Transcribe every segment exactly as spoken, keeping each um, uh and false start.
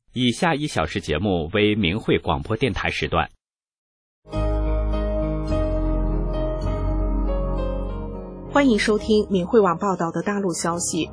以下一小时节目为明慧广播电台时段。 欢迎收听明慧网报道的大陆消息。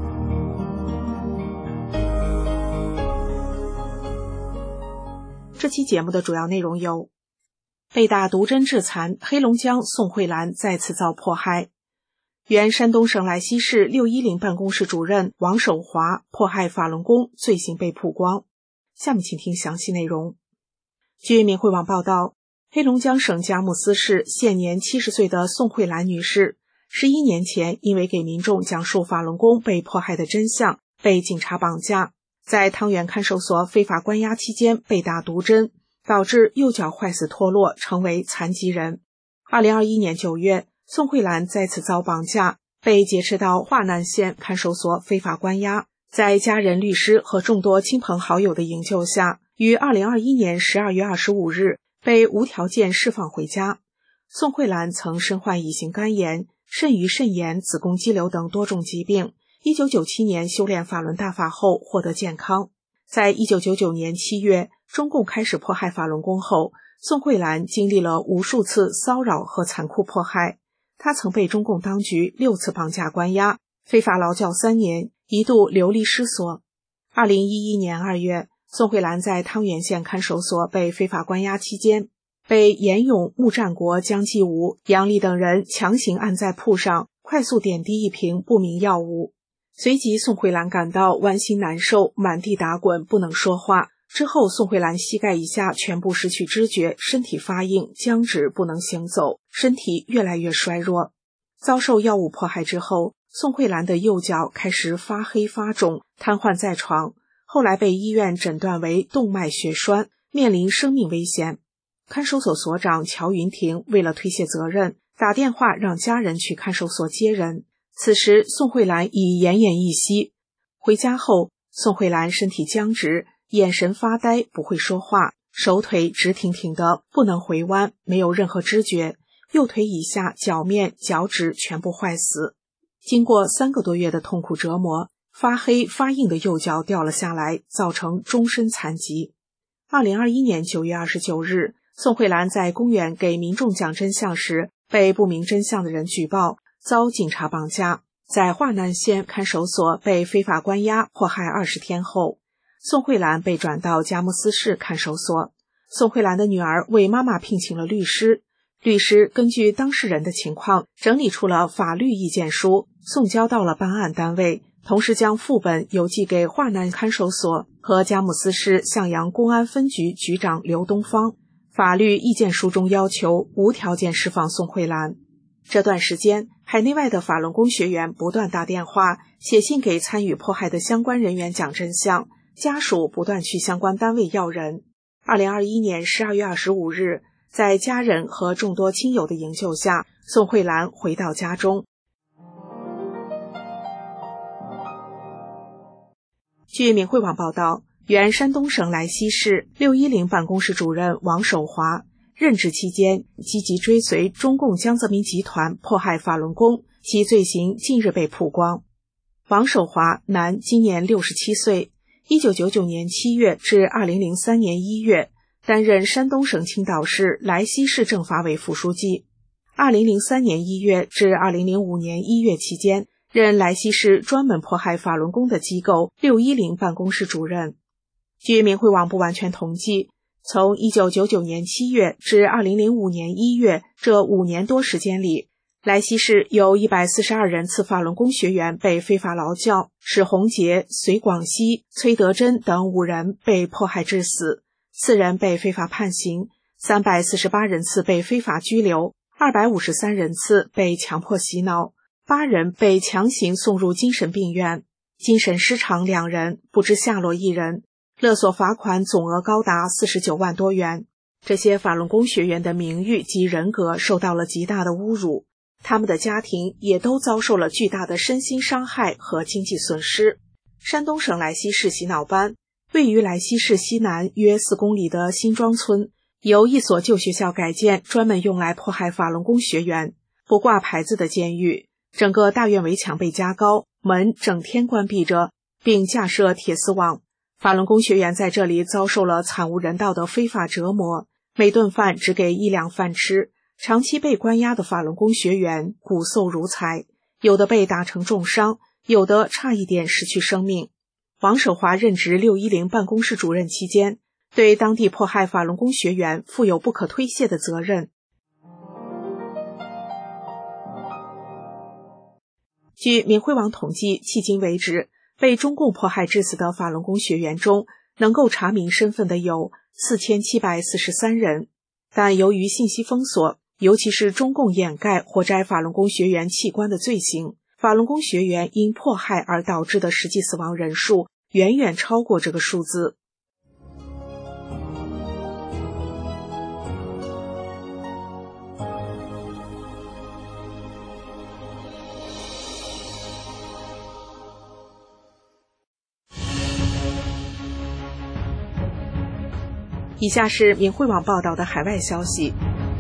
这期节目的主要内容有：被打毒针致残，黑龙江宋慧兰再次遭迫害；原山东省莱西市六一零办公室主任王守华迫害法轮功罪行被曝光。下面请听详细内容。据明慧网报道，黑龙江省佳木斯市现年七十岁的宋慧兰女士，十一年前因为给民众讲述法轮功被迫害的真相，被警察绑架，在汤源看守所非法关押期间被打毒针，导致右脚坏死脱落，成为残疾人。二零二一年九月，宋慧兰再次遭绑架，被劫持到华南县看守所非法关押，在家人、律师和众多亲朋好友的营救下，于二零二一年十二月二十五日被无条件释放回家。宋慧兰曾身患乙型肝炎、肾盂肾炎、子宫肌瘤等多种疾病，一九九七年修炼法轮大法后获得健康。在一九九九年七月，中共开始迫害法轮功后，宋慧兰经历了无数次骚扰和残酷迫害。她曾被中共当局六次绑架关押，非法劳教三年，一度流离失所。二零一一年二月，宋慧兰在汤源县看守所被非法关押期间，被严勇、穆占国、姜继武、杨丽等人强行按在铺上，快速点滴一瓶不明药物。随即宋慧兰感到剜心难受，满地打滚，不能说话。之后宋慧兰膝盖以下全部失去知觉，身体发硬僵直，不能行走，身体越来越衰弱。遭受药物迫害之后，宋慧兰的右脚开始发黑发肿，瘫痪在床，后来被医院诊断为动脉血栓，面临生命危险。看守所所长乔云婷为了推卸责任，打电话让家人去看守所接人。此时宋慧兰已奄奄一息。回家后，宋慧兰身体僵直，眼神发呆，不会说话，手腿直挺挺的，不能回弯，没有任何知觉，右腿以下脚面、脚趾全部坏死。经过三个多月的痛苦折磨，发黑发硬的右脚掉了下来，造成终身残疾。二零二一年九月二十九日，宋慧兰在公园给民众讲真相时，被不明真相的人举报，遭警察绑架，在华南县看守所被非法关押迫害二十天后，宋慧兰被转到佳木斯市看守所。宋慧兰的女儿为妈妈聘请了律师，律师根据当事人的情况整理出了法律意见书，送交到了办案单位，同时将副本邮寄给华南看守所和佳木斯市向阳公安分局局长刘东方。法律意见书中要求无条件释放宋慧兰。这段时间，海内外的法轮功学员不断打电话、写信给参与迫害的相关人员讲真相，家属不断去相关单位要人。二零二一年十二月二十五日，在家人和众多亲友的营救下，宋慧兰回到家中。据明慧网报道，原山东省莱西市六一零办公室主任王守华任职期间积极追随中共江泽民集团迫害法轮功，其罪行近日被曝光。王守华，男，今年六十七岁，一九九九年七月至二零零三年一月担任山东省青岛市莱西市政法委副书记。二零零三年一月至二零零五年一月期间，任莱西市专门迫害法轮功的机构六一零办公室主任。据明慧网不完全统计，从一九九九年七月至二零零五年一月这五年多时间里，莱西市有一百四十二人次法轮功学员被非法劳教，史洪杰、隋广西、崔德珍等五人被迫害致死，四人被非法判刑，三百四十八人次被非法拘留，二百五十三人次被强迫洗脑，八人被强行送入精神病院，精神失常两人，不知下落一人，勒索罚款总额高达四十九万多元。这些法轮功学员的名誉及人格受到了极大的侮辱，他们的家庭也都遭受了巨大的身心伤害和经济损失。山东省莱西市洗脑班位于莱西市西南约四公里的新庄村，由一所旧学校改建，专门用来迫害法轮功学员。不挂牌子的监狱，整个大院围墙被加高，门整天关闭着，并架设铁丝网。 法轮功学员在这里遭受了惨无人道的非法折磨，每顿饭只给一两饭吃，长期被关押的法轮功学员骨瘦如柴，有的被打成重伤，有的差一点失去生命。王守华任职六一零办公室主任期间，对当地迫害法轮功学员负有不可推卸的责任。据明慧网统计，迄今为止，被中共迫害致死的法轮功学员中，能够查明身份的有四千七百四十三人，但由于信息封锁，尤其是中共掩盖或摘法轮功学员器官的罪行，法轮功学员因迫害而导致的实际死亡人数远远超过这个数字。以下是明慧网报道的海外消息，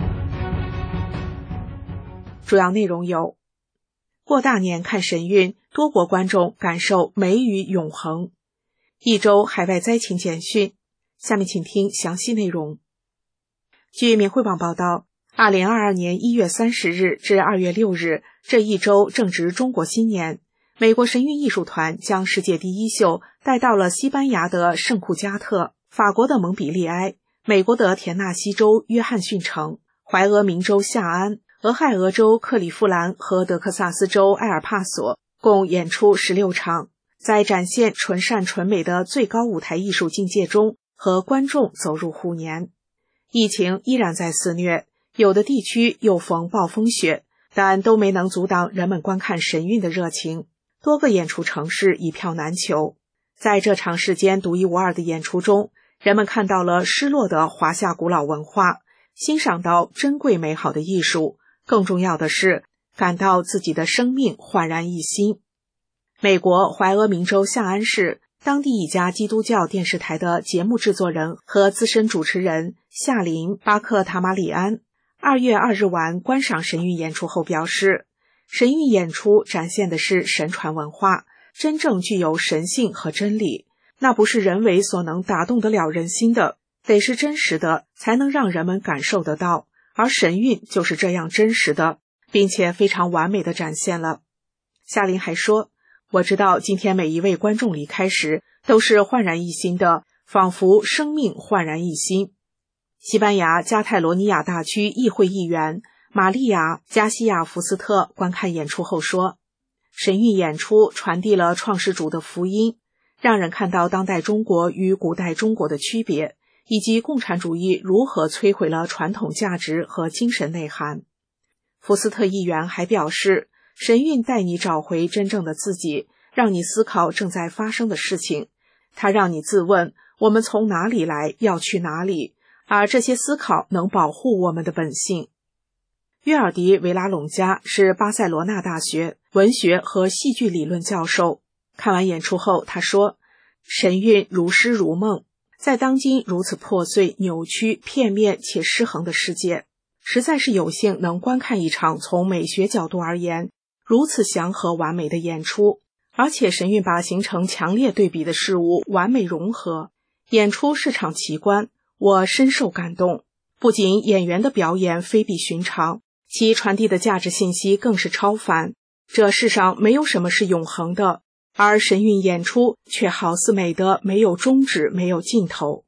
主要内容有：过大年看神韵，多国观众感受美与永恒。一周海外灾情简讯，下面请听详细内容。据明慧网报道，二零二二年一月三十日至二月六日这一周正值中国新年，美国神韵艺术团将世界第一秀带到了西班牙的圣库加特、法国的蒙彼利埃、美国的田纳西州约翰逊城、怀俄明州夏安、俄亥俄州克利夫兰和德克萨斯州埃尔帕索，共演出十六场，在展现纯善纯美的最高舞台艺术境界中，和观众走入虎年。疫情依然在肆虐，有的地区又逢暴风雪，但都没能阻挡人们观看神韵的热情。多个演出城市一票难求。在这场世间独一无二的演出中，人们看到了失落的华夏古老文化，欣赏到珍贵美好的艺术，更重要的是感到自己的生命焕然一新。美国怀俄明州夏安市当地一家基督教电视台的节目制作人和资深主持人夏琳·巴克塔马里安二月二日晚观赏神韵演出后表示，神韵演出展现的是神传文化，真正具有神性和真理，那不是人为所能打动得了人心的，得是真实的才能让人们感受得到，而神韵就是这样真实的，并且非常完美地展现了。夏琳还说，我知道今天每一位观众离开时都是焕然一新的，仿佛生命焕然一新。西班牙加泰罗尼亚大区议会议员玛利亚·加西亚·福斯特观看演出后说，神韵演出传递了创世主的福音，让人看到当代中国与古代中国的区别，以及共产主义如何摧毁了传统价值和精神内涵。福斯特议员还表示，神韵带你找回真正的自己，让你思考正在发生的事情，它让你自问我们从哪里来，要去哪里，而这些思考能保护我们的本性。约尔迪·维拉隆加是巴塞罗那大学文学和戏剧理论教授，看完演出后他说，神韵如诗如梦，在当今如此破碎、扭曲、片面且失衡的世界，实在是有幸能观看一场从美学角度而言如此祥和完美的演出，而且神韵把形成强烈对比的事物完美融合，演出是场奇观，我深受感动。不仅演员的表演非比寻常，其传递的价值信息更是超凡。这世上没有什么是永恒的，而神韵演出却好似美得没有终止，没有尽头。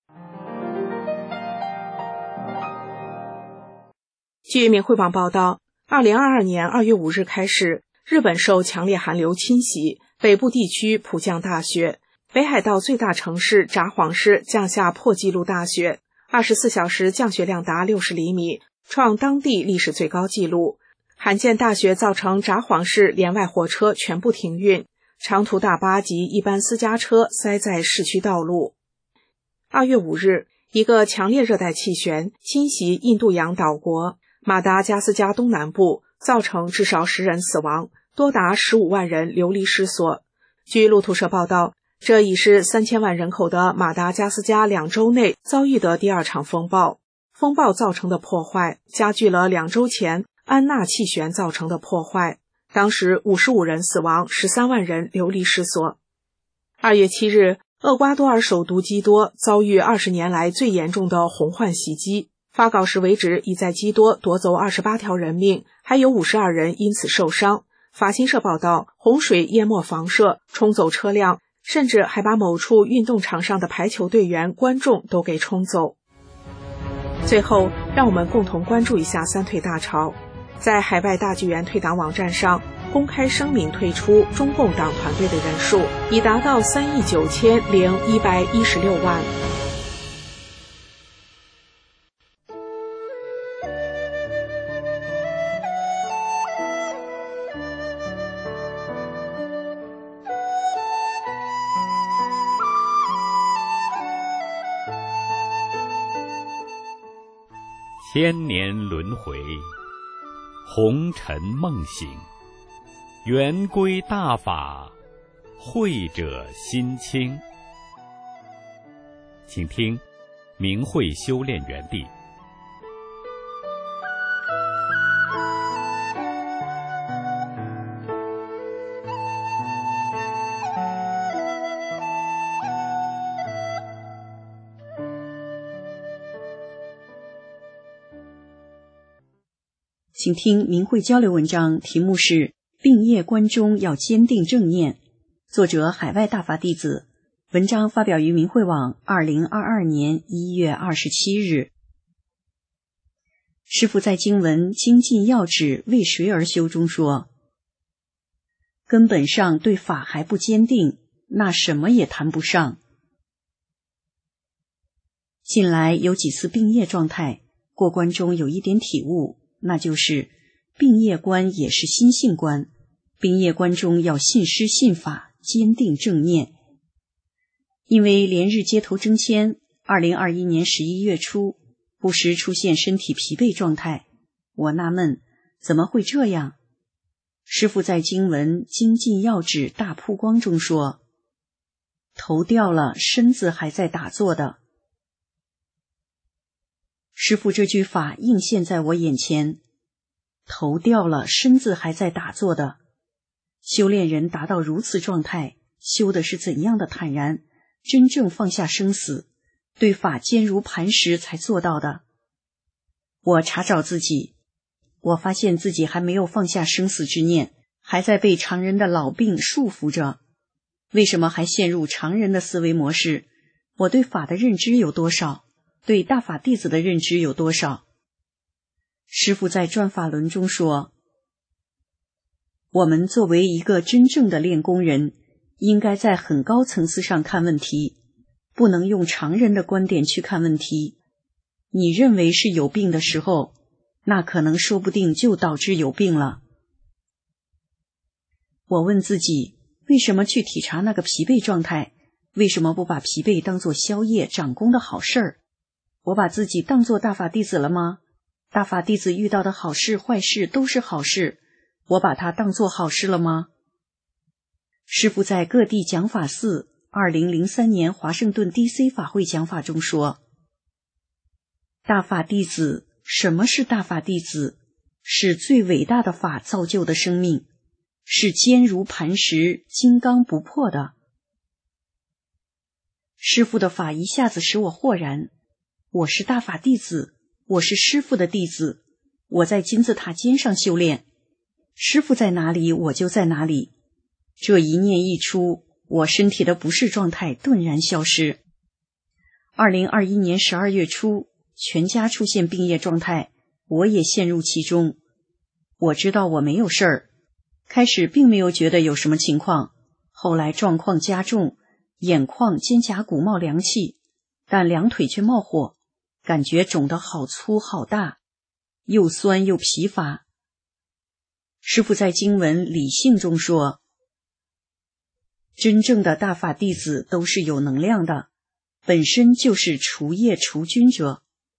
据明慧网报道，二零二二年二月五日开始，日本受强烈寒流侵袭，北部地区普降大雪，北海道最大城市札幌市降下破纪录大雪，二十四小时降雪量达六十厘米，创当地历史最高纪录。罕见大雪造成札幌市连外火车全部停运，长途大巴及一般私家车塞在市区道路。二月五日，一个强烈热带气旋侵袭印度洋岛国马达加斯加东南部，造成至少十人死亡，多达十五万人流离失所。据路透社报道，这已是三千万人口的马达加斯加两周内遭遇的第二场风暴。风暴造成的破坏加剧了两周前安纳气旋造成的破坏，当时五十五人死亡，十三万人流离失所。二月七日， 厄瓜多尔首都基多遭遇二十年来最严重的洪患袭击，发稿时为止已在基多夺走二十八条人命，还有五十二人因此受伤。法新社报道，洪水淹没房舍，冲走车辆，甚至还把某处运动场上的排球队员、观众都给冲走。最后，让我们共同关注一下三退大潮。在海外大剧院退党网站上公开声明退出中共党团队的人数已达到三亿九千零一百一十六万。 千年轮回，红尘梦醒，圆规大法，慧者心清。请听明慧修炼园地。 请听明慧交流文章，题目是病业关中要坚定正念，作者海外大法弟子，文章发表于明慧网二零二二年一月二十七日。师父在经文精进要旨为谁而修中说，根本上对法还不坚定，那什么也谈不上。近来有几次病业状态，过关中有一点体悟，那就是病业观也是心性观，病业观中要信师信法，坚定正念。因为连日街头征签，二零二一年十一月初不时出现身体疲惫状态，我纳闷怎么会这样。师父在经文精进要旨大曝光中说，头掉了，身子还在打坐的。师父这句法映现在我眼前，头掉了，身子还在打坐的。修炼人达到如此状态，修的是怎样的坦然，真正放下生死，对法坚如磐石才做到的。我查找自己，我发现自己还没有放下生死之念，还在被常人的老病束缚着。为什么还陷入常人的思维模式？我对法的认知有多少？对大法弟子的认知有多少？师父在转法轮中说，我们作为一个真正的练功人，应该在很高层次上看问题，不能用常人的观点去看问题。你认为是有病的时候，那可能说不定就导致有病了。我问自己，为什么去体察那个疲惫状态？为什么不把疲惫当作宵夜长功的好事儿？我把自己当作大法弟子了吗？大法弟子遇到的好事坏事都是好事，我把它当作好事了吗？师父在各地讲法寺二零零三年华盛顿 D C 法会讲法中说，大法弟子，什么是大法弟子？是最伟大的法造就的生命，是坚如磐石、金刚不破的。师父的法一下子使我豁然，我是大法弟子，我是师父的弟子，我在金字塔尖上修炼，师父在哪里我就在哪里。这一念一出，我身体的不适状态顿然消失。二零二一年十二月初，全家出现病业状态，我也陷入其中。我知道我没有事儿，开始并没有觉得有什么情况，后来状况加重，眼眶、肩胛骨冒凉气，但两腿却冒火，感觉肿得好粗好大，又酸又疲乏。师父在经文理性中说，真正的大法弟子都是有能量的，本身就是除业除菌者。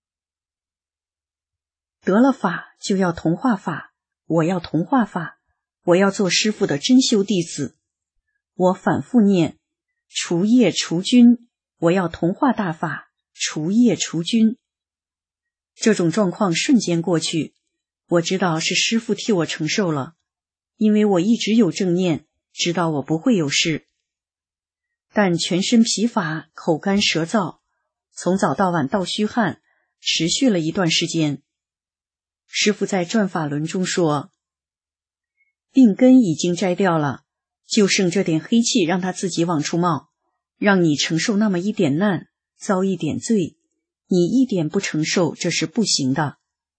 得了法就要同化法，我要同化法，我要做师父的真修弟子。我反复念除业除菌，我要同化大法，除业除菌。这种状况瞬间过去，我知道是师父替我承受了，因为我一直有正念，知道我不会有事。 但全身疲乏，口干舌燥，从早到晚盗虚汗，持续了一段时间。师父在转法轮中说，病根已经摘掉了，就剩这点黑气让它自己往出冒，让你承受那么一点难，遭一点罪，你一点不承受，这是不行的。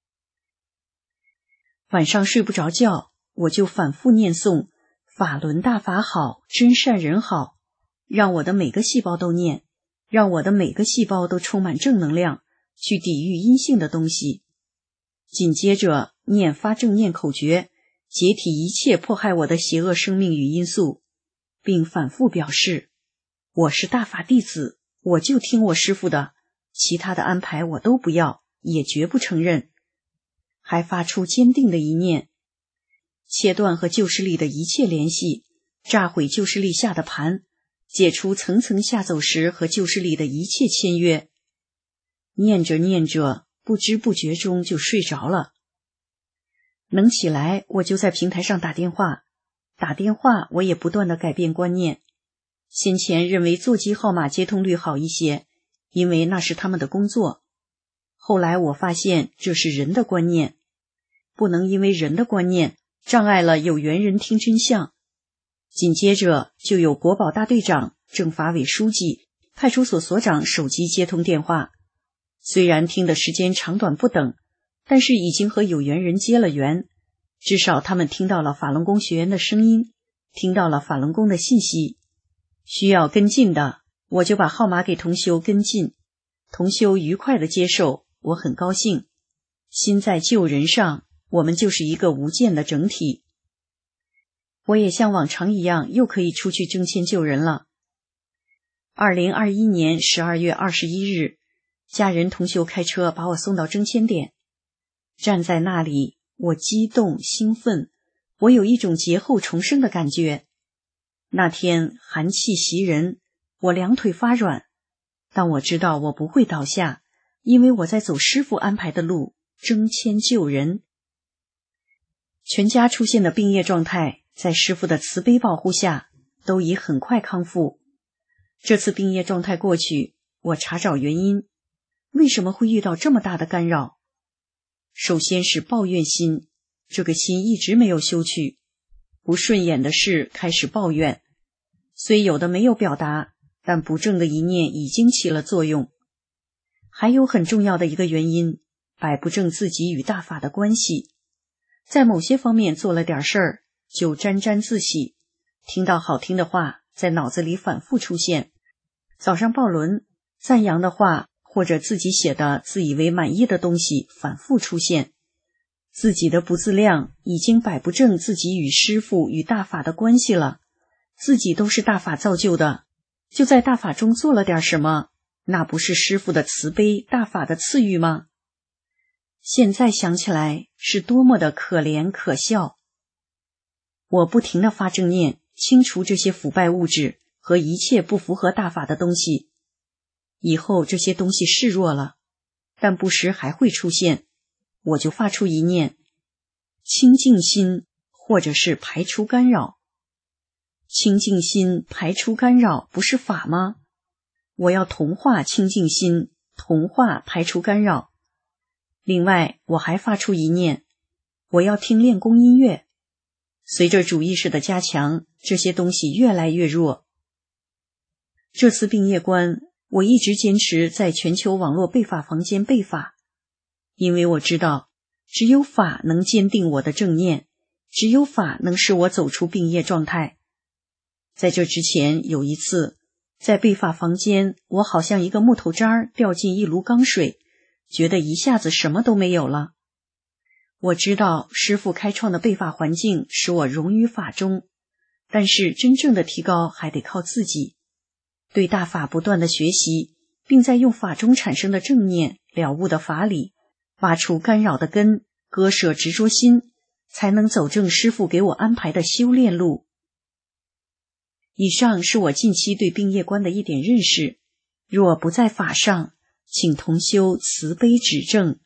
晚上睡不着觉，我就反复念诵法轮大法好，真善人好，让我的每个细胞都念，让我的每个细胞都充满正能量，去抵御阴性的东西。紧接着念发正念口诀，解体一切迫害我的邪恶生命与因素，并反复表示，我是大法弟子，我就听我师父的，其他的安排我都不要，也绝不承认。还发出坚定的一念，切断和旧势力的一切联系，炸毁旧势力下的盘，解除层层下走时和旧势力的一切签约。念着念着，不知不觉中就睡着了。能起来，我就在平台上打电话，打电话我也不断地改变观念。先前认为座机号码接通率好一些，因为那是他们的工作。后来我发现这是人的观念，不能因为人的观念障碍了有缘人听真相。紧接着就有国保大队长、政法委书记、派出所所长手机接通电话，虽然听的时间长短不等，但是已经和有缘人接了缘，至少他们听到了法轮功学员的声音，听到了法轮功的信息。需要跟进的，我就把号码给同修跟进，同修愉快的接受，我很高兴。心在救人上，我们就是一个无间的整体。我也像往常一样，又可以出去征签救人了。二零二一年十二月二十一日，家人同修开车把我送到征签点，站在那里，我激动兴奋，我有一种劫后重生的感觉。那天寒气袭人，我两腿发软，但我知道我不会倒下，因为我在走师父安排的路，征签救人。全家出现的病业状态，在师父的慈悲保护下，都已很快康复。这次病业状态过去，我查找原因，为什么会遇到这么大的干扰？首先是抱怨心，这个心一直没有修去，不顺眼的事开始抱怨，虽有的没有表达，但不正的一念已经起了作用。还有很重要的一个原因，摆不正自己与大法的关系，在某些方面做了点事儿，就沾沾自喜，听到好听的话在脑子里反复出现，早上报轮赞扬的话，或者自己写的自以为满意的东西反复出现，自己的不自量已经摆不正自己与师父与大法的关系了，自己都是大法造就的，就在大法中做了点什么，那不是师父的慈悲，大法的赐予吗？现在想起来是多么的可怜可笑。我不停地发正念，清除这些腐败物质和一切不符合大法的东西。以后这些东西示弱了，但不时还会出现，我就发出一念清净心，或者是排除干扰。清净心排除干扰不是法吗？我要同化清净心，同化排除干扰。另外我还发出一念，我要听练功音乐。随着主意识的加强，这些东西越来越弱。这次病业关，我一直坚持在全球网络背法房间背法，因为我知道只有法能坚定我的正念，只有法能使我走出病业状态。在这之前有一次在背法房间，我好像一个木头渣儿掉进一炉缸水，觉得一下子什么都没有了。我知道师父开创的背法环境使我融于法中，但是真正的提高还得靠自己，对大法不断的学习，并在用法中产生的正念了悟的法理，拔除干扰的根，割舍执着心，才能走正师父给我安排的修炼路。以上是我近期对病业观的一点认识，若不在法上，请同修慈悲指正。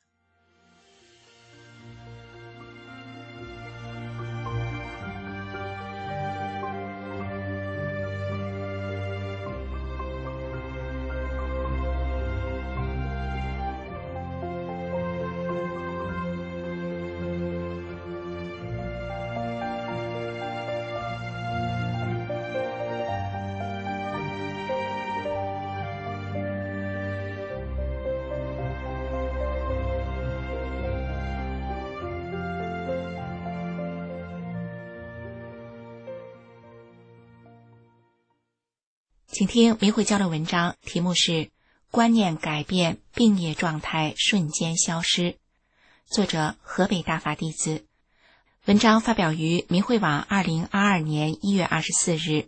请听明慧教的文章，题目是观念改变，病业状态瞬间消失，作者河北大法弟子。文章发表于明慧网二零二二年一月二十四日。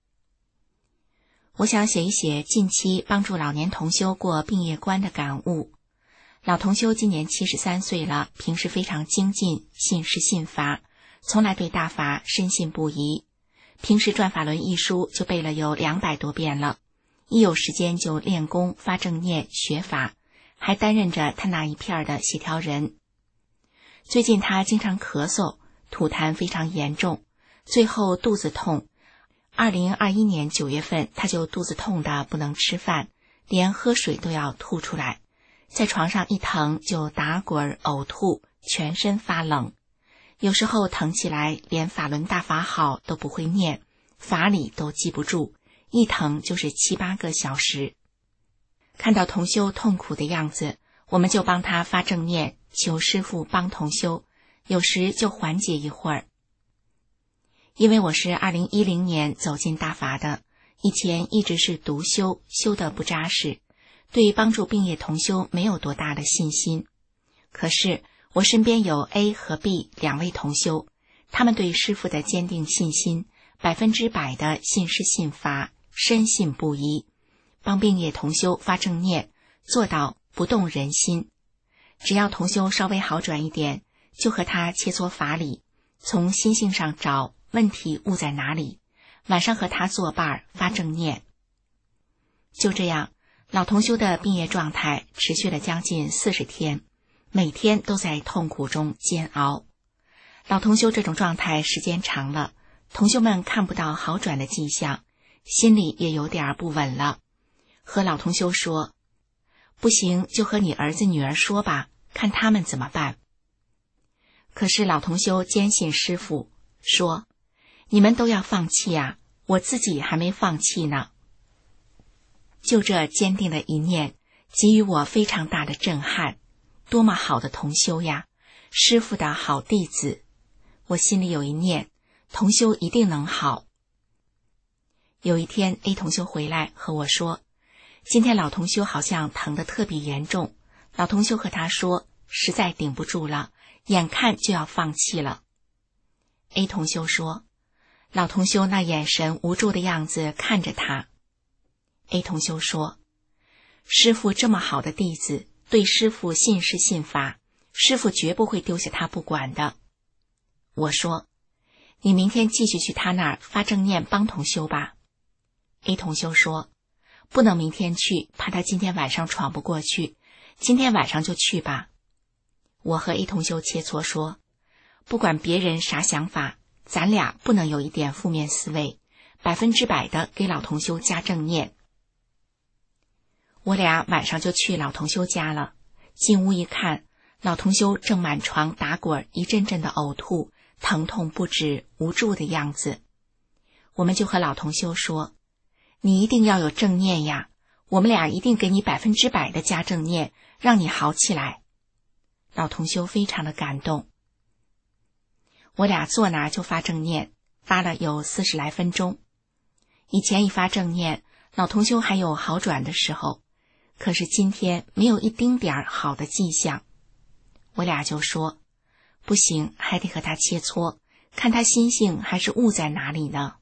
我想写一写近期帮助老年同修过病业关的感悟。老同修今年七十三岁了，平时非常精进，信师信法，从来对大法深信不疑。平时转法轮一书就背了有两百多遍了，一有时间就练功发正念学法，还担任着他那一片的协调人。最近他经常咳嗽，吐痰非常严重，最后肚子痛。二零二一年九月份他就肚子痛的不能吃饭，连喝水都要吐出来，在床上一疼就打滚呕吐，全身发冷。有时候疼起来连法轮大法好都不会念，法理都记不住，一疼就是七八个小时。看到同修痛苦的样子，我们就帮他发正念，求师父帮同修，有时就缓解一会儿。因为我是二零一零年走进大法的，以前一直是独修，修得不扎实，对帮助病业同修没有多大的信心。可是我身边有 A 和 B 两位同修，他们对师父的坚定信心，百分之百的信师信法，深信不疑，帮病业同修发正念，做到不动人心。只要同修稍微好转一点，就和他切磋法理，从心性上找问题误在哪里，晚上和他作伴发正念。就这样，老同修的病业状态持续了将近四十天，每天都在痛苦中煎熬。老同修这种状态时间长了，同修们看不到好转的迹象，心里也有点不稳了。和老同修说，不行就和你儿子女儿说吧，看他们怎么办。可是老同修坚信师父，说你们都要放弃啊，我自己还没放弃呢。就这坚定的一念，给予我非常大的震撼。多么好的同修呀，师父的好弟子。我心里有一念，同修一定能好。有一天 A 同修回来和我说，今天老同修好像疼得特别严重，老同修和他说实在顶不住了，眼看就要放弃了。 A 同修说，老同修那眼神无助的样子看着他。 A 同修说，师父这么好的弟子，对师父信师信法，师父绝不会丢下他不管的。我说，你明天继续去他那儿发正念帮同修吧。 A 同修说，不能明天去，怕他今天晚上闯不过去，今天晚上就去吧。我和 A 同修切磋说，不管别人啥想法，咱俩不能有一点负面思维，百分之百的给老同修加正念。我俩晚上就去老同修家了，进屋一看，老同修正满床打滚，一阵阵的呕吐，疼痛不止，无助的样子。我们就和老同修说，你一定要有正念呀，我们俩一定给你百分之百的加正念，让你好起来。老同修非常的感动。我俩坐那就发正念，发了有四十来分钟。以前一发正念，老同修还有好转的时候，可是今天没有一丁点儿好的迹象。我俩就说，不行，还得和他切磋，看他心性还是误在哪里呢。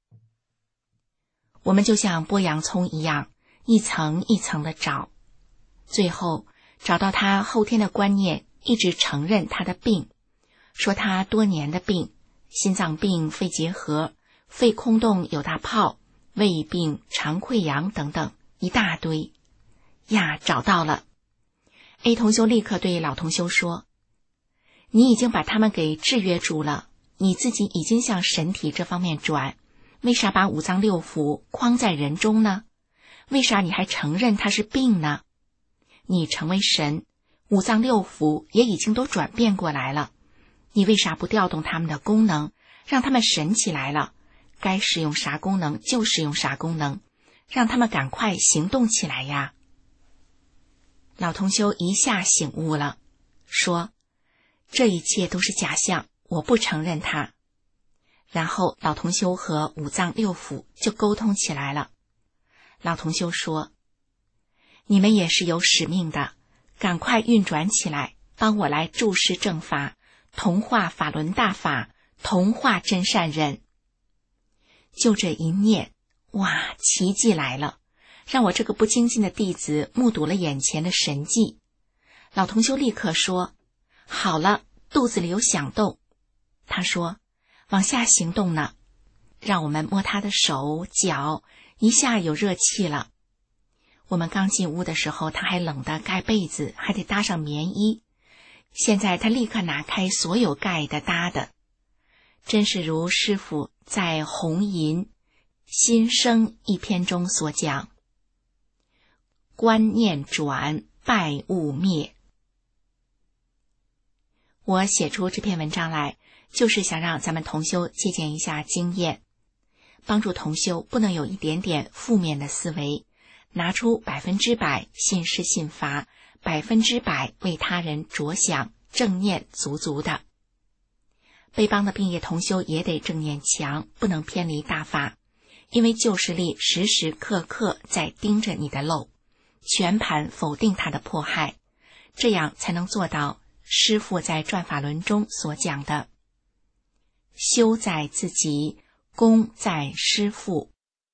我们就像剥洋葱一样，一层一层的找，最后找到他后天的观念，一直承认他的病，说他多年的病，心脏病、肺结核、肺空洞有大泡、胃病、肠溃疡等等一大堆。呀，找到了。 A 同修立刻对老同修说，你已经把他们给制约住了，你自己已经向神体这方面转，为啥把五脏六腑框在人中呢？为啥你还承认它是病呢？你成为神，五脏六腑也已经都转变过来了，你为啥不调动他们的功能，让他们神起来了？该使用啥功能就使用啥功能，让他们赶快行动起来呀！老同修一下醒悟了，说，这一切都是假象，我不承认它。然后老同修和五脏六腑就沟通起来了。 老同修说，你们也是有使命的，赶快运转起来，帮我来注释正法，同化法轮大法，同化真善人。就这一念，哇，奇迹来了，让我这个不精进的弟子目睹了眼前的神迹。老同修立刻说，好了，肚子里有响动。他说，往下行动呢，让我们摸他的手脚，一下有热气了。我们刚进屋的时候，他还冷得盖被子，还得搭上棉衣。现在他立刻拿开所有盖的搭的，真是如师父在《红银心声》一篇中所讲，观念转，败物灭。我写出这篇文章来，就是想让咱们同修借鉴一下经验，帮助同修不能有一点点负面的思维，拿出百分之百信施信法，百分之百为他人着想，正念足足的。被帮的病业同修也得正念强，不能偏离大法，因为旧势力时时刻刻在盯着你的漏，全盘否定他的迫害，这样才能做到师父在转法轮中所讲的，修在自己，功在师父，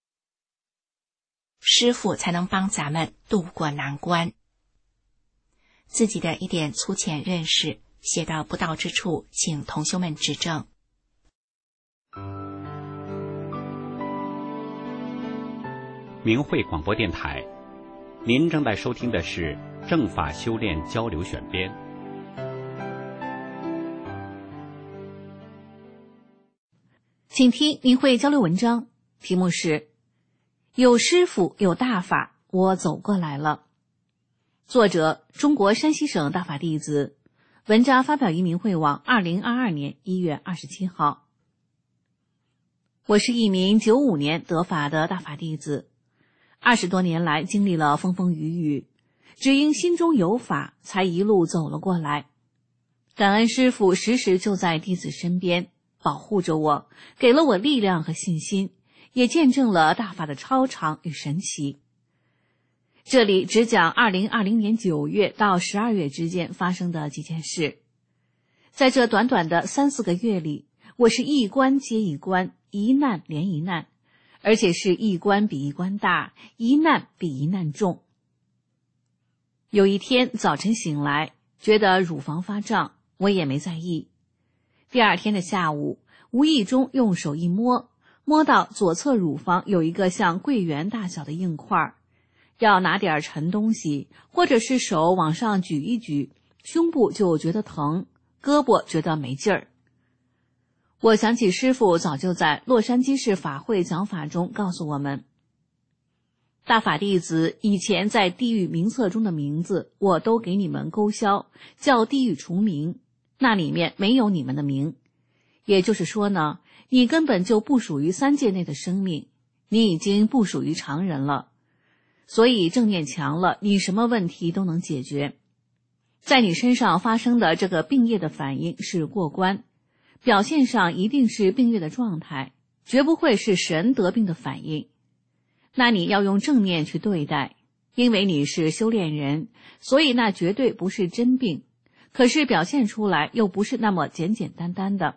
师父才能帮咱们渡过难关。自己的一点粗浅认识写到不到之处，请同修们指正。 明慧广播电台，您正在收听的是正法修炼交流选编。 请听明慧交流文章，题目是有师父有大法，我走过来了。作者中国山西省大法弟子，文章发表于明慧网二零二二年一月二十七号。我是一名九五年得法的大法弟子，二十多年来经历了风风雨雨，只因心中有法，才一路走了过来。感恩师父时时就在弟子身边，保护着我，给了我力量和信心，也见证了大法的超常与神奇。这里只讲二零二零年九月到十二月之间发生的几件事。在这短短的三四个月里，我是一关接一关，一难连一难，而且是一关比一关大，一难比一难重。有一天早晨醒来，觉得乳房发胀，我也没在意。第二天的下午，无意中用手一摸，摸到左侧乳房有一个像桂圆大小的硬块，要拿点沉东西，或者是手往上举一举，胸部就觉得疼，胳膊觉得没劲儿。我想起师父早就在洛杉矶市法会讲法中告诉我们，大法弟子以前在地狱名册中的名字我都给你们勾销，叫地狱除名，那里面没有你们的名。也就是说呢，你根本就不属于三界内的生命，你已经不属于常人了。所以正念强了，你什么问题都能解决。在你身上发生的这个病业的反应是过关，表现上一定是病业的状态，绝不会是神得病的反应。那你要用正念去对待，因为你是修炼人，所以那绝对不是真病，可是表现出来又不是那么简简单单的。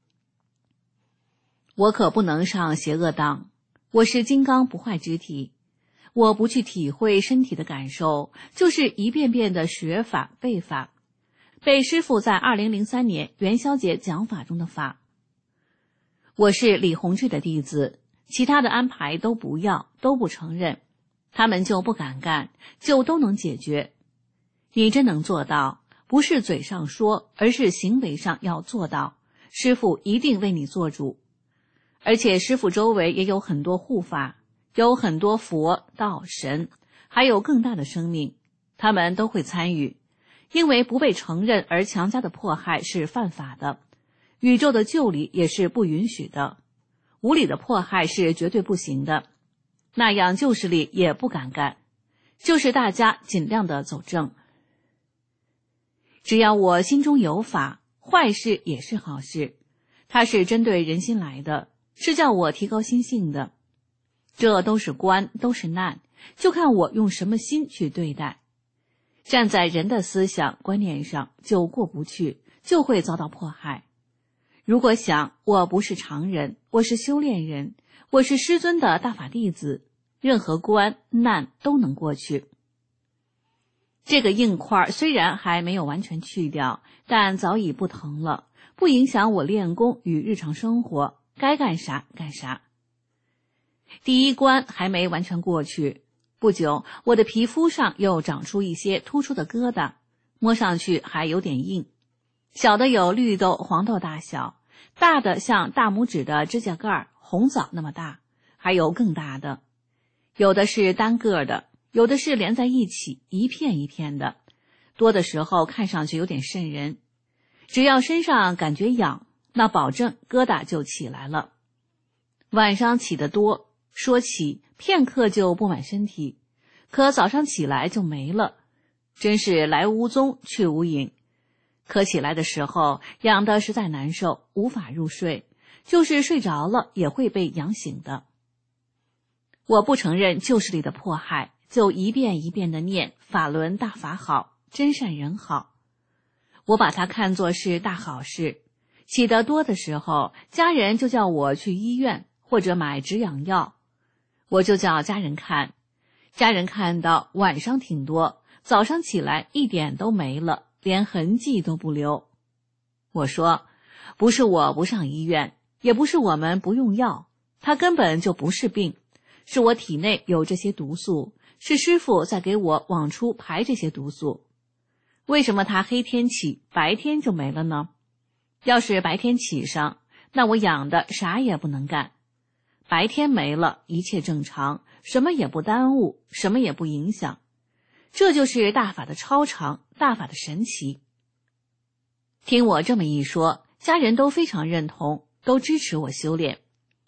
我可不能上邪恶当，我是金刚不坏之体，我不去体会身体的感受，就是一遍遍的学法背法，背师父在二零零三年元宵节讲法中的法。我是李洪志的弟子，其他的安排都不要，都不承认，他们就不敢干，就都能解决。你真能做到，不是嘴上说，而是行为上要做到，师父一定为你做主。而且师父周围也有很多护法，有很多佛道神，还有更大的生命，他们都会参与。因为不被承认而强加的迫害是犯法的，宇宙的救理也是不允许的，无理的迫害是绝对不行的，那样旧势力也不敢干，就是大家尽量的走正。只要我心中有法，坏事也是好事，它是针对人心来的，是叫我提高心性的。 这都是关，都是难，就看我用什么心去对待。站在人的思想观念上就过不去，就会遭到迫害。如果想我不是常人，我是修炼人，我是师尊的大法弟子，任何关难都能过去。这个硬块虽然还没有完全去掉，但早已不疼了，不影响我练功与日常生活，该干啥干啥。第一关还没完全过去，不久我的皮肤上又长出一些突出的疙瘩，摸上去还有点硬，小的有绿豆、黄豆大小，大的像大拇指的指甲盖、红枣那么大，还有更大的，有的是单个的，有的是连在一起，一片一片的，多的时候看上去有点瘆人。只要身上感觉痒，那保证疙瘩就起来了。晚上起得多，说起片刻就布满身体，可早上起来就没了，真是来无踪去无影。可起来的时候痒得实在难受，无法入睡，就是睡着了也会被痒醒的。我不承认旧势力的迫害，就一遍一遍地念法轮大法好，真善人好。我把它看作是大好事。起得多的时候，家人就叫我去医院或者买止痒药，我就叫家人看，家人看到晚上挺多，早上起来一点都没了，连痕迹都不留。我说，不是我不上医院，也不是我们不用药，它根本就不是病，是我体内有这些毒素，是师父在给我往出排这些毒素。为什么它黑天起，白天就没了呢？要是白天起上，那我痒的啥也不能干。白天没了，一切正常，什么也不耽误，什么也不影响。这就是大法的超常，大法的神奇。听我这么一说，家人都非常认同，都支持我修炼。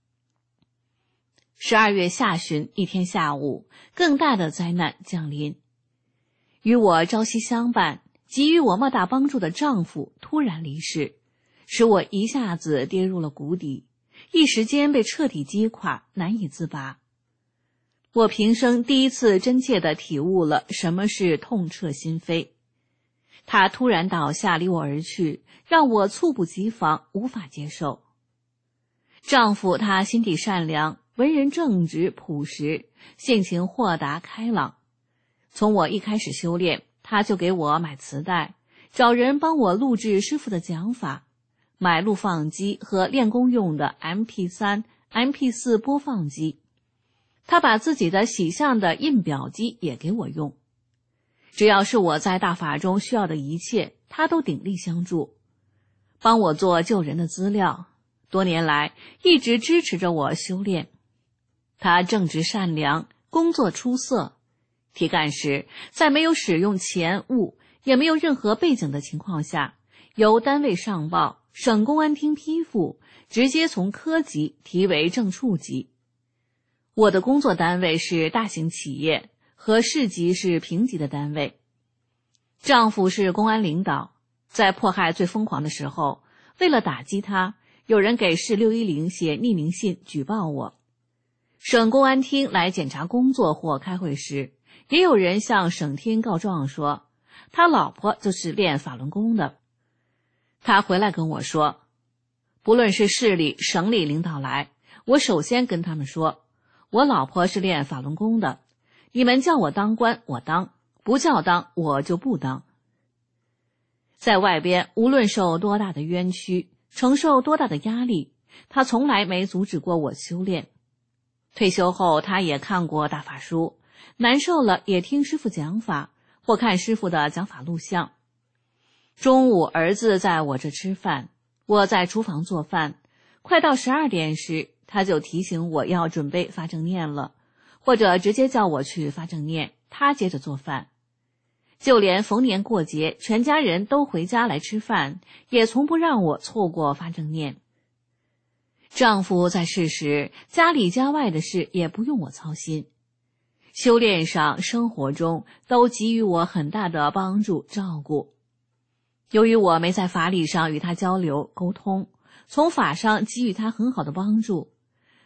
十二月下旬一天下午，更大的灾难降临。与我朝夕相伴，给予我莫大帮助的丈夫突然离世，使我一下子跌入了谷底，一时间被彻底击垮，难以自拔。我平生第一次真切地体悟了什么是痛彻心扉。他突然倒下，离我而去，让我猝不及防，无法接受。丈夫他心地善良，为人正直朴实，性情豁达开朗。从我一开始修炼，他就给我买磁带，找人帮我录制师父的讲法，买录放机和练功用的 M P 三、M P 四 播放机。他把自己的洗相的印表机也给我用。只要是我在大法中需要的一切，他都鼎力相助，帮我做救人的资料，多年来一直支持着我修炼。他正直善良，工作出色。提干时，在没有使用钱物，也没有任何背景的情况下，由单位上报，省公安厅批复，直接从科级提为正处级。我的工作单位是大型企业，和市级是平级的单位。丈夫是公安领导，在迫害最疯狂的时候，为了打击他，有人给市六一零写匿名信举报我。省公安厅来检查工作或开会时，也有人向省厅告状说，他老婆就是练法轮功的。他回来跟我说，不论是市里、省里领导来，我首先跟他们说，我老婆是练法轮功的，你们叫我当官我当，不叫当我就不当。在外边无论受多大的冤屈，承受多大的压力，他从来没阻止过我修炼。退休后他也看过大法书，难受了也听师父讲法，或看师父的讲法录像。中午儿子在我这吃饭，我在厨房做饭，快到十二点时，他就提醒我要准备发正念了，或者直接叫我去发正念，他接着做饭。就连逢年过节，全家人都回家来吃饭，也从不让我错过发正念。丈夫在世时，家里家外的事也不用我操心。修炼上、生活中都给予我很大的帮助照顾。由于我没在法理上与他交流沟通，从法上给予他很好的帮助，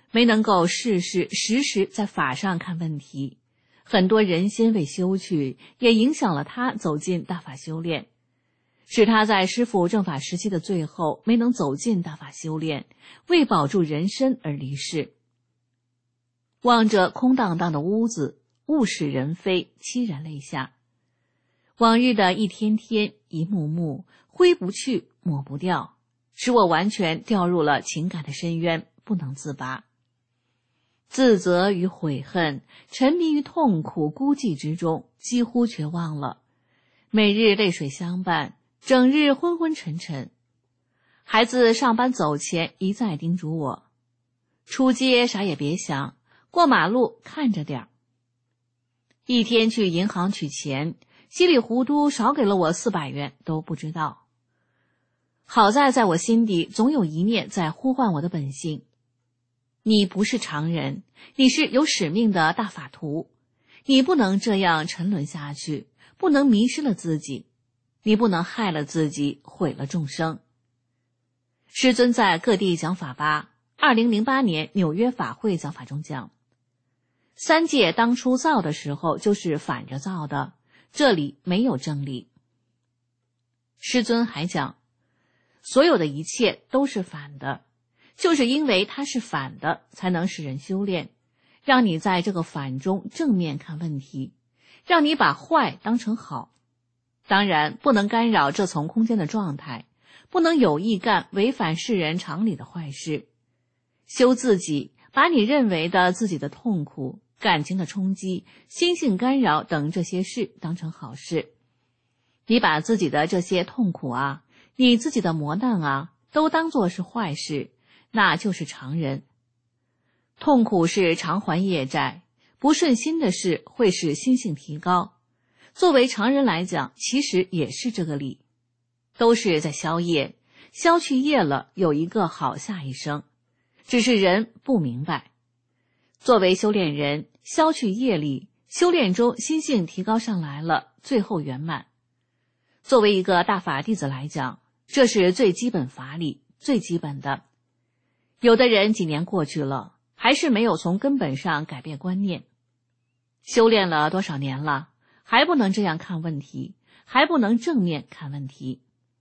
没能够事事时时在法上看问题，很多人心未修去，也影响了他走进大法修炼，使他在师父正法时期的最后没能走进大法修炼，为保住人身而离世。望着空荡荡的屋子，物是人非，凄然泪下。往日的一天天一幕幕，挥不去抹不掉，使我完全掉入了情感的深渊，不能自拔。自责与悔恨，沉迷于痛苦孤寂之中，几乎绝望了。每日泪水相伴，整日昏昏沉沉。孩子上班走前一再叮嘱我，出街啥也别想，过马路看着点儿。一天去银行取钱，稀里糊涂少给了我四百元都不知道。好在在我心底总有一念在呼唤我的本性，你不是常人，你是有使命的大法徒，你不能这样沉沦下去，不能迷失了自己，你不能害了自己，毁了众生。师尊在各地讲法吧，二零零八年纽约法会讲法中讲，三界当初造的时候就是反着造的，这里没有正理。师尊还讲，所有的一切都是反的，就是因为它是反的，才能使人修炼，让你在这个反中正面看问题，让你把坏当成好。当然不能干扰这层空间的状态，不能有意干违反世人常理的坏事。修自己，把你认为的自己的痛苦、感情的冲击、心性干扰等这些事当成好事。你把自己的这些痛苦啊，你自己的磨难啊，都当作是坏事，那就是常人。痛苦是偿还业债，不顺心的事会使心性提高。作为常人来讲，其实也是这个理，都是在消业，消去业了，有一个好下一生，只是人不明白。作为修炼人，消去业力，修炼中心性提高上来了，最后圆满。作为一个大法弟子来讲，这是最基本法理，最基本的。有的人几年过去了，还是没有从根本上改变观念。修炼了多少年了，还不能这样看问题，还不能正面看问题。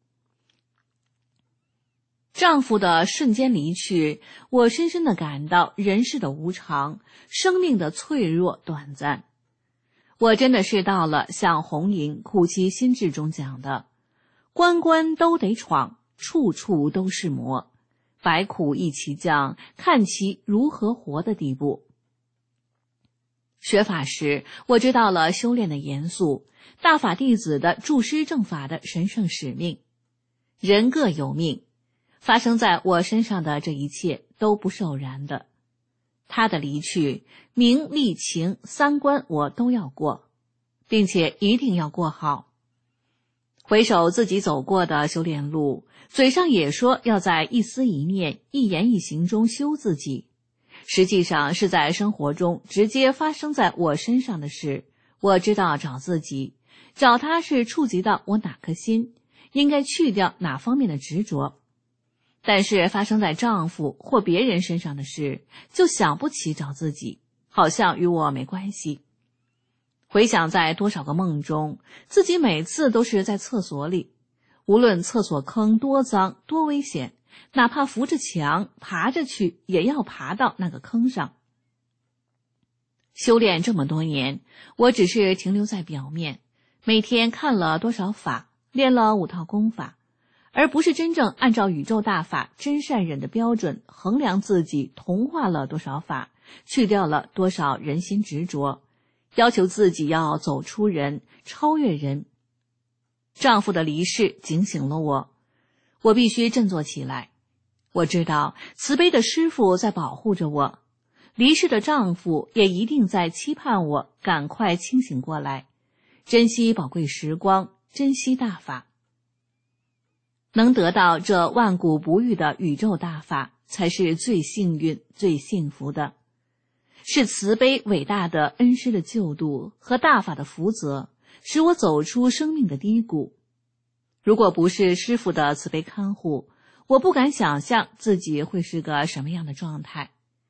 丈夫的瞬间离去，我深深地感到人世的无常，生命的脆弱短暂。我真的是到了像红岩苦其心志中讲的，关关都得闯，处处都是磨，百苦一起降，看其如何活的地步。学法时，我知道了修炼的严肃，大法弟子的助师正法的神圣使命。人各有命，发生在我身上的这一切都不是偶然的。他的离去，名利情三关我都要过，并且一定要过好。回首自己走过的修炼路，嘴上也说要在一思一念、一言一行中修自己，实际上是在生活中直接发生在我身上的事。我知道找自己，找他是触及到我哪颗心，应该去掉哪方面的执着。但是发生在丈夫或别人身上的事，就想不起找自己，好像与我没关系。回想在多少个梦中，自己每次都是在厕所里，无论厕所坑多脏多危险，哪怕扶着墙爬着去，也要爬到那个坑上。修炼这么多年，我只是停留在表面，每天看了多少法，练了五套功法，而不是真正按照宇宙大法真善忍的标准衡量自己同化了多少法，去掉了多少人心执着，要求自己要走出人，超越人。丈夫的离世警醒了我，我必须振作起来。我知道慈悲的师父在保护着我，离世的丈夫也一定在期盼我赶快清醒过来，珍惜宝贵时光，珍惜大法。能得到这万古不遇的宇宙大法，才是最幸运、最幸福的。是慈悲伟大的恩师的救度和大法的福泽，使我走出生命的低谷。如果不是师父的慈悲看护，我不敢想象自己会是个什么样的状态。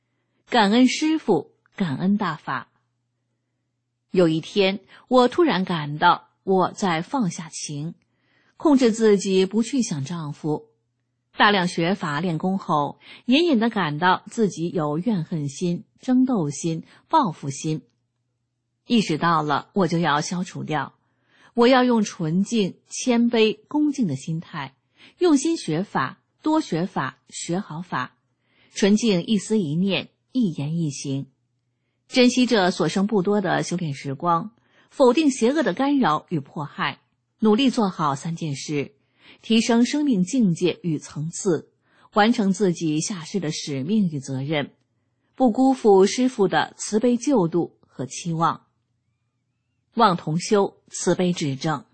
感恩师父，感恩大法。有一天，我突然感到我在放下情，控制自己不去想丈夫。大量学法练功后，隐隐地感到自己有怨恨心、争斗心、报复心。意识到了，我就要消除掉。我要用纯净、谦卑、恭敬的心态，用心学法，多学法，学好法，纯净一思一念，一言一行，珍惜这所剩不多的修炼时光，否定邪恶的干扰与迫害，努力做好三件事，提升生命境界与层次，完成自己下世的使命与责任，不辜负师父的慈悲救度和期望。望同修慈悲指正。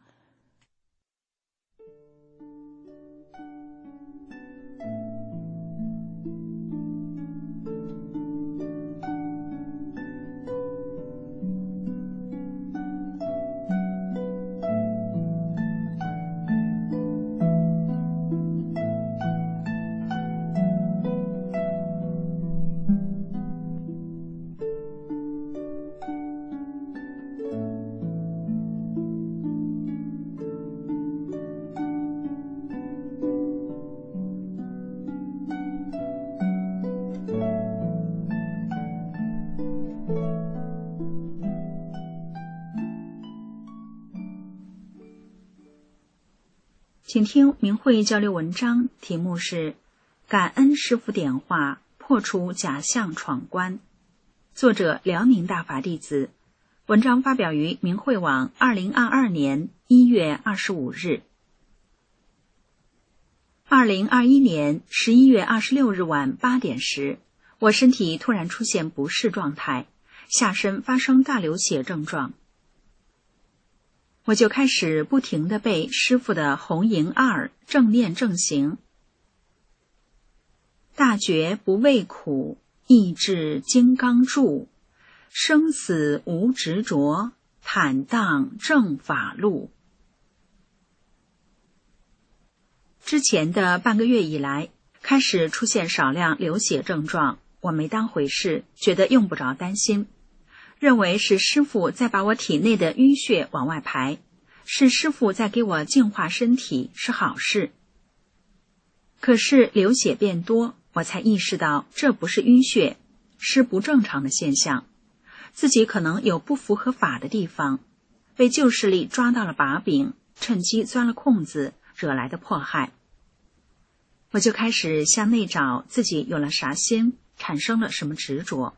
请听明慧交流文章，题目是感恩师父点化，破除假象闯关，作者辽宁大法弟子，文章发表于明慧网二零二二年一月二十五日。二零二一年十一月二十六日晚八点时，我身体突然出现不适状态，下身发生大流血症状。我就开始不停地背师父的红迎二正念正行，大觉不畏苦，意志金刚柱，生死无执着，坦荡正法路。之前的半个月以来，开始出现少量流血症状，我没当回事，觉得用不着担心，认为是师父在把我体内的淤血往外排，是师父在给我净化身体，是好事。可是流血变多，我才意识到这不是淤血，是不正常的现象，自己可能有不符合法的地方，被旧势力抓到了把柄，趁机钻了空子，惹来的迫害。我就开始向内找自己有了啥心，产生了什么执着。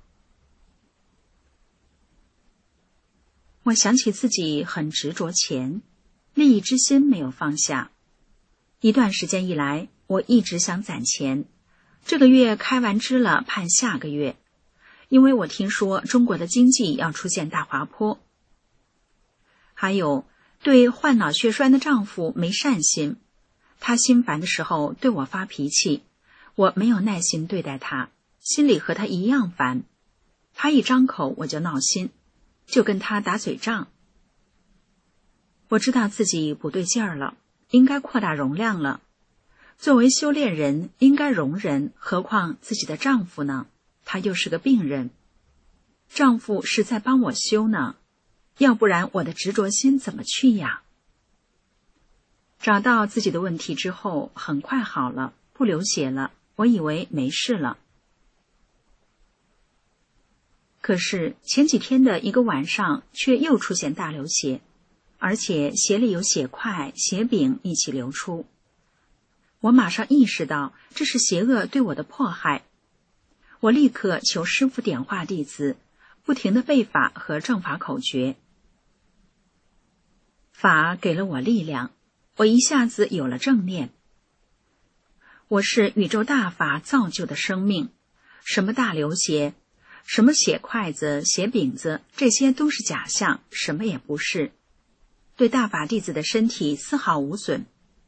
我想起自己很执着钱，利益之心没有放下。一段时间以来，我一直想攒钱，这个月开完支了，盼下个月，因为我听说中国的经济要出现大滑坡。还有，对患脑血栓的丈夫没善心，他心烦的时候对我发脾气，我没有耐心对待他，心里和他一样烦，他一张口我就闹心，就跟他打嘴仗。我知道自己不对劲儿了，应该扩大容量了。作为修炼人，应该容忍，何况自己的丈夫呢？他又是个病人。丈夫是在帮我修呢，要不然我的执着心怎么去呀？找到自己的问题之后，很快好了，不流血了，我以为没事了。可是前几天的一个晚上，却又出现大流血，而且血里有血块、血饼一起流出。我马上意识到这是邪恶对我的迫害，我立刻求师父点化弟子，不停地背法和正法口诀。法给了我力量，我一下子有了正念。我是宇宙大法造就的生命，什么大流血，什么血筷子、血饼子，这些都是假象，什么也不是，对大法弟子的身体丝毫无损。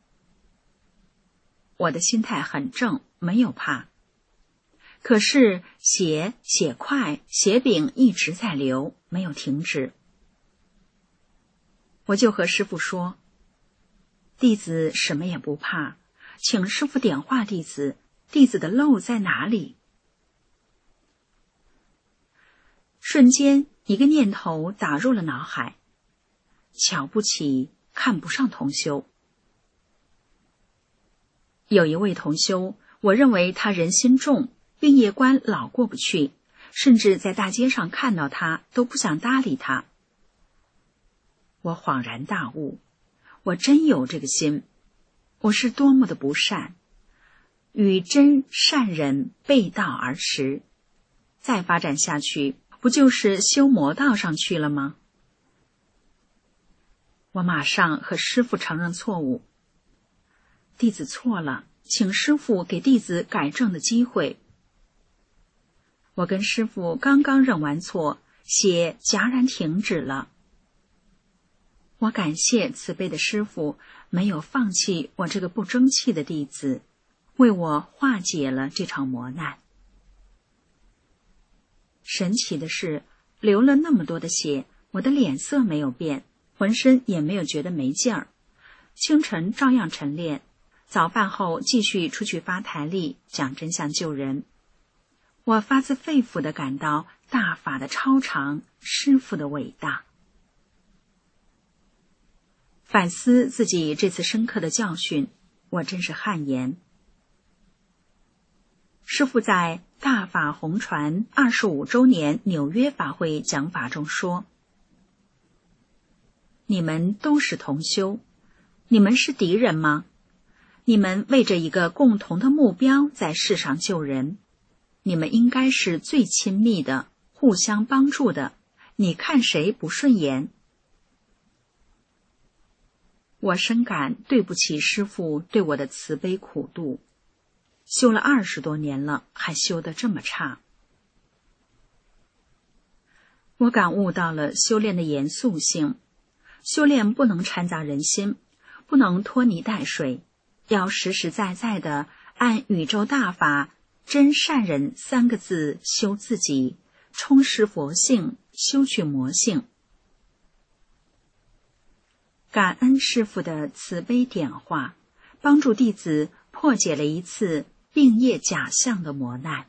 我的心态很正，没有怕。可是血、血块、血饼一直在流，没有停止。我就和师父说，弟子什么也不怕，请师父点化弟子，弟子的漏在哪里？ 瞬间一个念头打入了脑海：瞧不起、看不上同修。有一位同修，我认为他人心重，病业关老过不去，甚至在大街上看到他都不想搭理他。我恍然大悟，我真有这个心，我是多么的不善，与真善人背道而驰，再发展下去，不就是修魔道上去了吗？我马上和师父承认错误，弟子错了，请师父给弟子改正的机会。我跟师父刚刚认完错，血戛然停止了。我感谢慈悲的师父没有放弃我这个不争气的弟子，为我化解了这场磨难。神奇的是，流了那么多的血，我的脸色没有变，浑身也没有觉得没劲儿。清晨照样晨练，早饭后继续出去发台历，讲真相救人。我发自肺腑地感到大法的超常，师父的伟大。反思自己这次深刻的教训，我真是汗颜。师父在大法红传二十五周年纽约法会讲法中说：你们都是同修，你们是敌人吗？你们为着一个共同的目标在世上救人，你们应该是最亲密的，互相帮助的，你看谁不顺眼？我深感对不起师父对我的慈悲苦度，修了二十多年了，还修得这么差。我感悟到了修炼的严肃性，修炼不能掺杂人心，不能拖泥带水，要实实在在地按宇宙大法真善人三个字修自己，充实佛性，修去魔性。感恩师父的慈悲点化，帮助弟子破解了一次病业假象的磨难。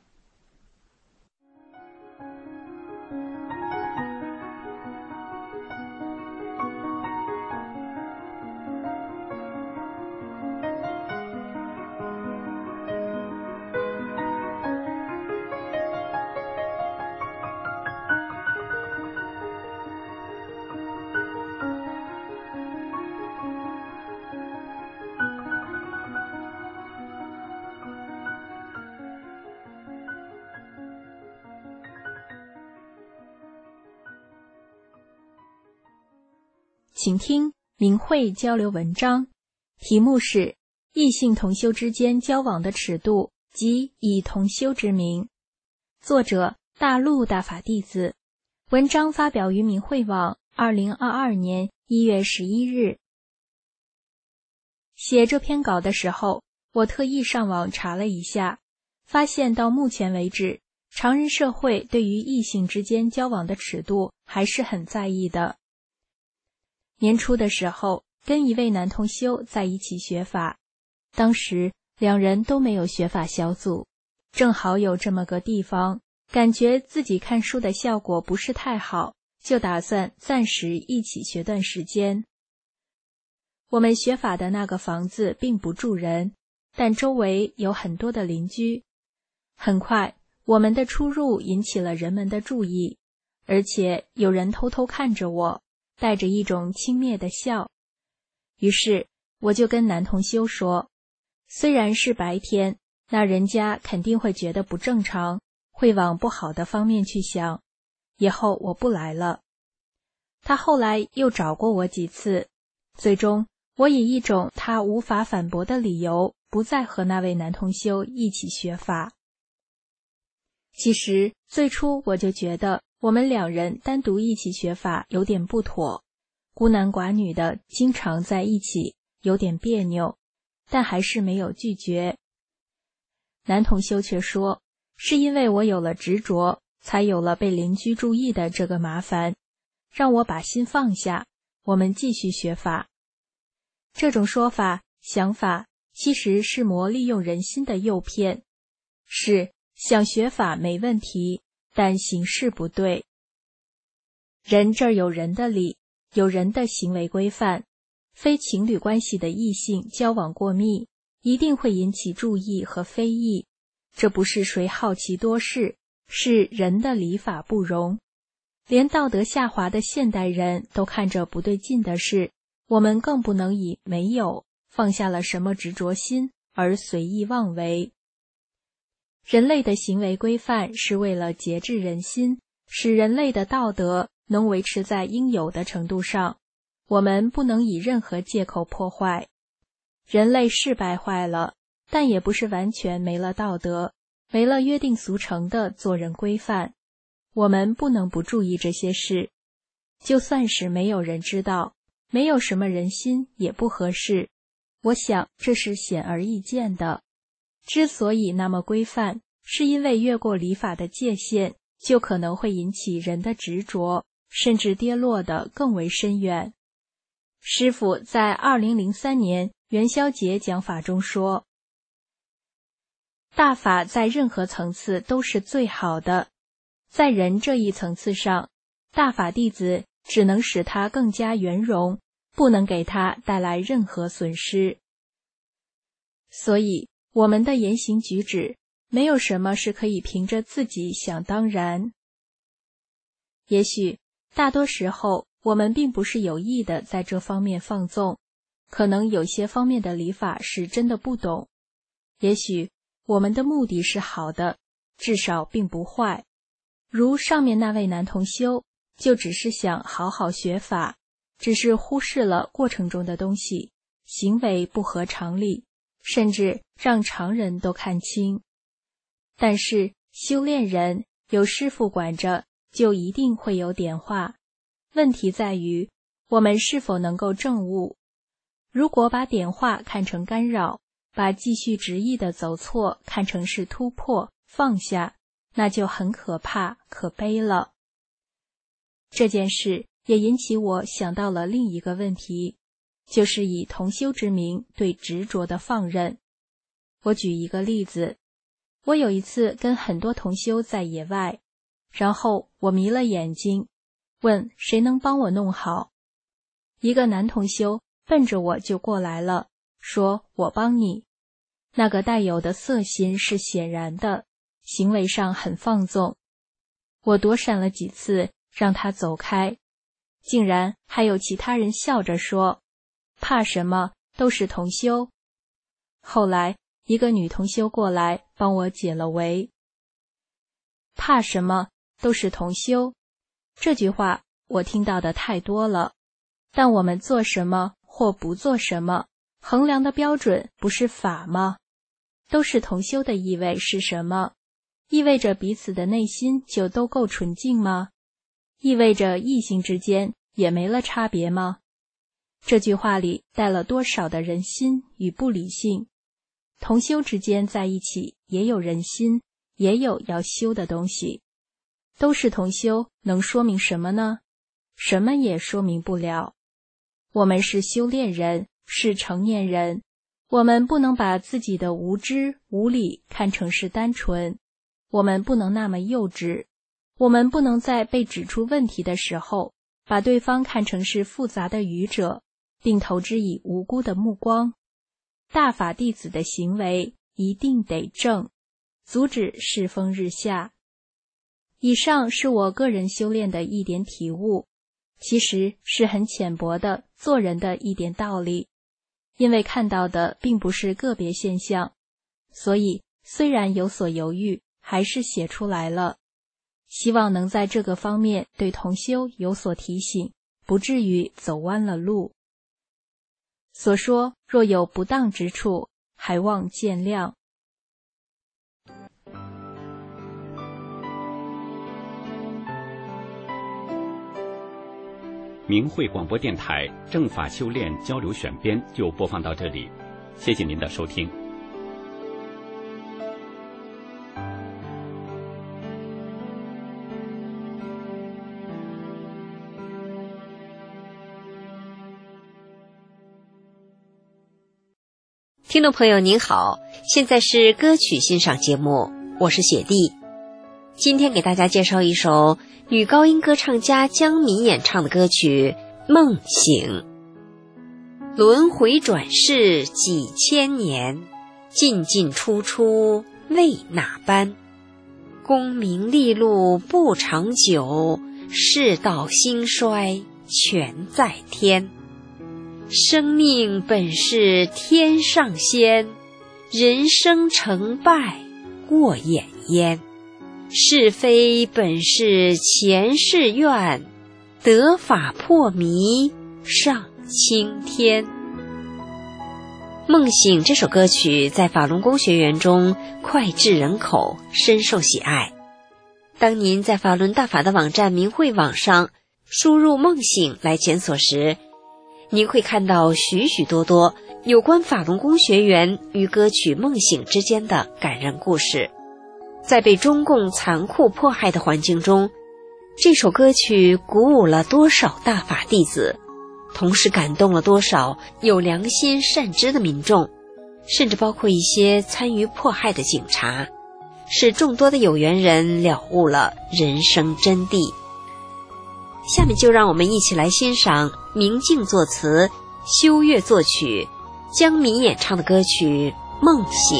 请听明慧交流文章，题目是异性同修之间交往的尺度及以同修之名，作者大陆大法弟子，文章发表于明慧网二零二二年一月十一日。写这篇稿的时候，我特意上网查了一下，发现到目前为止，常人社会对于异性之间交往的尺度还是很在意的。年初的时候，跟一位男同修在一起学法，当时两人都没有学法小组，正好有这么个地方，感觉自己看书的效果不是太好，就打算暂时一起学段时间。我们学法的那个房子并不住人，但周围有很多的邻居。很快，我们的出入引起了人们的注意，而且有人偷偷看着我，带着一种轻蔑的笑。于是我就跟男同修说，虽然是白天，那人家肯定会觉得不正常，会往不好的方面去想，以后我不来了。他后来又找过我几次，最终我以一种他无法反驳的理由，不再和那位男同修一起学法。其实最初我就觉得我们两人单独一起学法有点不妥，孤男寡女的经常在一起有点别扭，但还是没有拒绝。男同修却说，是因为我有了执着，才有了被邻居注意的这个麻烦，让我把心放下，我们继续学法。这种说法、想法其实是魔利用人心的诱骗，是想学法没问题，但形式不对， 人这儿有人的理，有人的行为规范，非情侣关系的异性交往过密，一定会引起注意和非议。这不是谁好奇多事，是人的理法不容。连道德下滑的现代人都看着不对劲的事，我们更不能以没有放下了什么执着心而随意妄为。人类的行为规范是为了节制人心，使人类的道德能维持在应有的程度上，我们不能以任何借口破坏。人类是败坏了，但也不是完全没了道德，没了约定俗成的做人规范。我们不能不注意这些事，就算是没有人知道，没有什么人心也不合适。我想这是显而易见的。之所以那么规范，是因为越过礼法的界限，就可能会引起人的执着，甚至跌落得更为深远。师父在二零零三年元宵节讲法中说，大法在任何层次都是最好的，在人这一层次上，大法弟子只能使它更加圆融，不能给它带来任何损失。所以我们的言行举止，没有什么是可以凭着自己想当然。也许大多时候我们并不是有意的在这方面放纵，可能有些方面的礼法是真的不懂，也许我们的目的是好的，至少并不坏。如上面那位男同修，就只是想好好学法，只是忽视了过程中的东西，行为不合常理，甚至让常人都看清。但是修炼人有师父管着，就一定会有点化。问题在于我们是否能够证悟。如果把点化看成干扰，把继续执意的走错看成是突破放下，那就很可怕可悲了。这件事也引起我想到了另一个问题，就是以同修之名对执着的放任。我举一个例子，我有一次跟很多同修在野外，然后我迷了眼睛，问谁能帮我弄好。一个男同修奔着我就过来了，说我帮你。那个带有的色心是显然的，行为上很放纵。我躲闪了几次，让他走开，竟然还有其他人笑着说，怕什么，都是同修。后来一个女同修过来帮我解了围。怕什么，都是同修，这句话我听到的太多了，但我们做什么或不做什么，衡量的标准不是法吗？都是同修的意味是什么？意味着彼此的内心就都够纯净吗？意味着异性之间也没了差别吗？这句话里带了多少的人心与不理性？同修之间在一起也有人心，也有要修的东西。都是同修能说明什么呢？什么也说明不了。我们是修炼人，是成年人，我们不能把自己的无知无理看成是单纯，我们不能那么幼稚，我们不能在被指出问题的时候，把对方看成是复杂的愚者，并投之以无辜的目光。大法弟子的行为一定得正，阻止世风日下。以上是我个人修炼的一点体悟，其实是很浅薄的做人的一点道理。因为看到的并不是个别现象，所以虽然有所犹豫，还是写出来了。希望能在这个方面对同修有所提醒，不至于走弯了路。所说若有不当之处，还望见谅。 明慧广播电台正法修炼交流选编就播放到这里，谢谢您的收听。 听众朋友您好，现在是歌曲欣赏节目，我是雪莉。 今天给大家介绍一首女高音歌唱家江敏演唱的歌曲《梦醒》。轮回转世几千年，进进出出为哪般？功名利禄不长久，世道兴衰全在天。生命本是天上仙，人生成败过眼烟。是非本是前世愿，得法破迷上青天。梦醒这首歌曲在法轮功学员中脍炙人口，深受喜爱。当您在法轮大法的网站明慧网上输入梦醒来检索时，您会看到许许多多有关法轮功学员与歌曲梦醒之间的感人故事。在被中共残酷迫害的环境中，这首歌曲鼓舞了多少大法弟子，同时感动了多少有良心善知的民众，甚至包括一些参与迫害的警察，使众多的有缘人了悟了人生真谛。下面就让我们一起来欣赏明镜作词、修月作曲、江敏演唱的歌曲《梦醒》。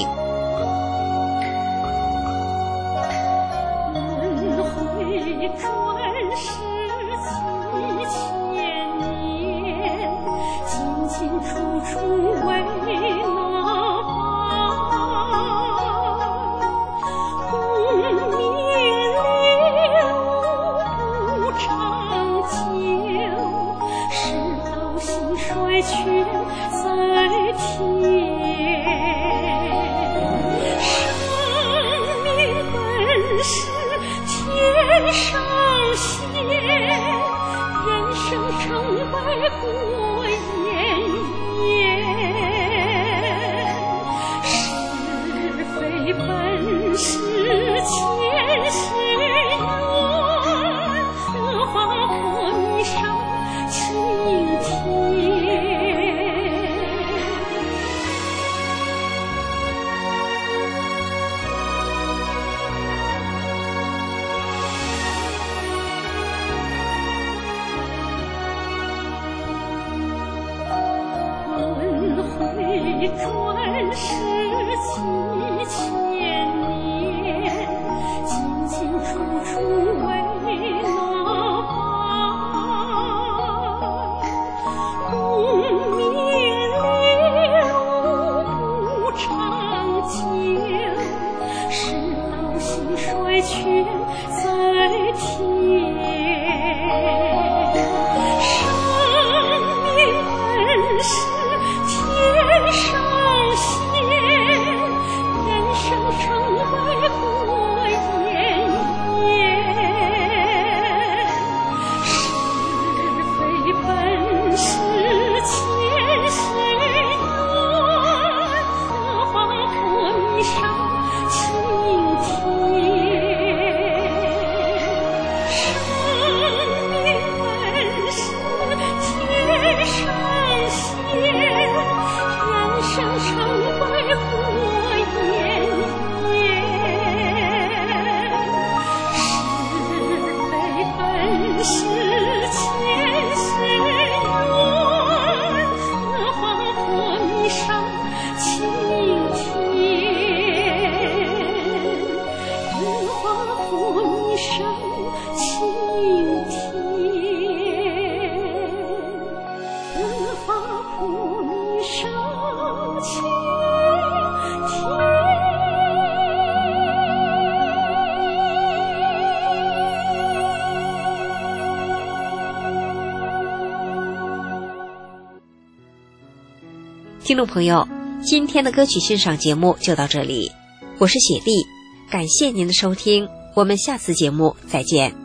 听众朋友，今天的歌曲欣赏节目就到这里，我是雪莉，感谢您的收听，我们下次节目再见。